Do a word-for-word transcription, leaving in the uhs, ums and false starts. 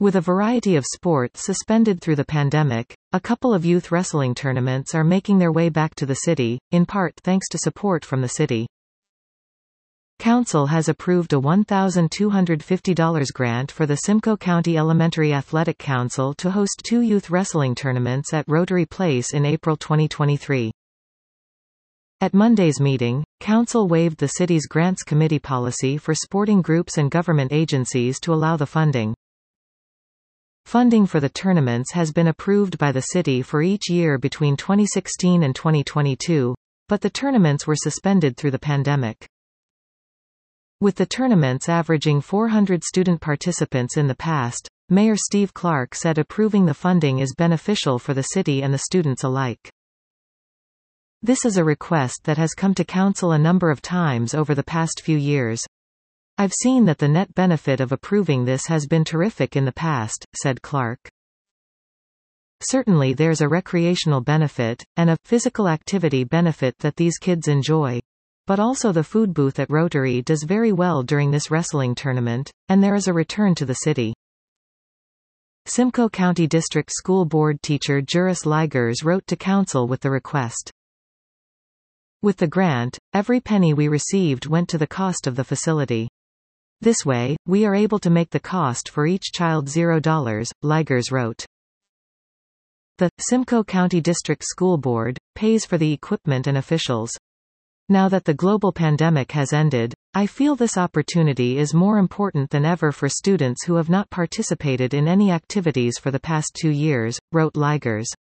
With a variety of sports suspended through the pandemic, a couple of youth wrestling tournaments are making their way back to the city, in part thanks to support from the city. Council has approved a one thousand two hundred fifty dollars grant for the Simcoe County Elementary Athletic Council to host two youth wrestling tournaments at Rotary Place in April twenty twenty-three. At Monday's meeting, Council waived the city's grants committee policy for sporting groups and government agencies to allow the funding. Funding for the tournaments has been approved by the city for each year between twenty sixteen and twenty twenty-two, but the tournaments were suspended through the pandemic. With the tournaments averaging four hundred student participants in the past, Mayor Steve Clark said approving the funding is beneficial for the city and the students alike. This is a request that has come to Council a number of times over the past few years. I've seen that the net benefit of approving this has been terrific in the past, said Clark. Certainly there's a recreational benefit, and a physical activity benefit that these kids enjoy. But also the food booth at Rotary does very well during this wrestling tournament, and there is a return to the city. Simcoe County District School Board teacher Juris Ligers wrote to Council with the request. With the grant, every penny we received went to the cost of the facility. This way, we are able to make the cost for each child zero dollars, Ligers wrote. The Simcoe County District School Board pays for the equipment and officials. Now that the global pandemic has ended, I feel this opportunity is more important than ever for students who have not participated in any activities for the past two years, wrote Ligers.